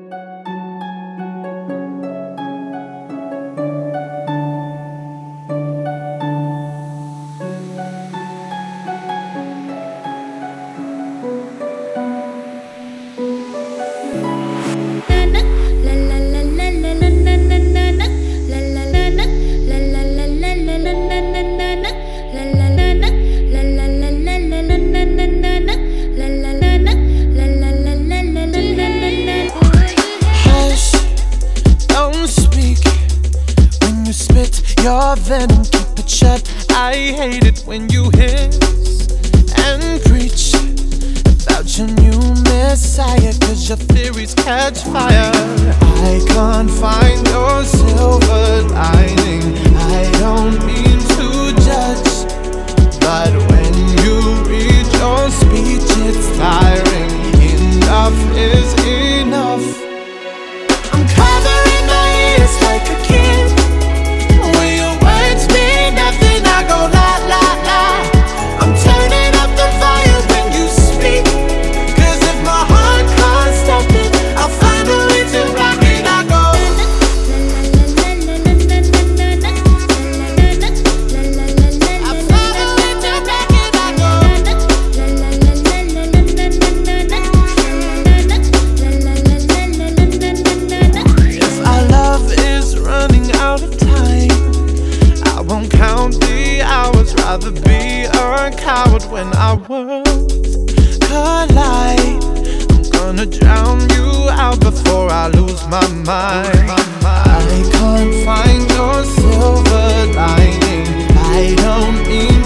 Your venom, keep it shut. I hate it when you hiss and preach about your new messiah, 'cause your theories catch fire. I can't find your silver lining. I don't mean to judge, but when you read your speech, it's tiring. Enough is enough. I'm covering my ears like a kid. Rather be a coward when our worlds collide. I'm gonna drown you out before I lose my mind. I can't find your silver lining. I don't mean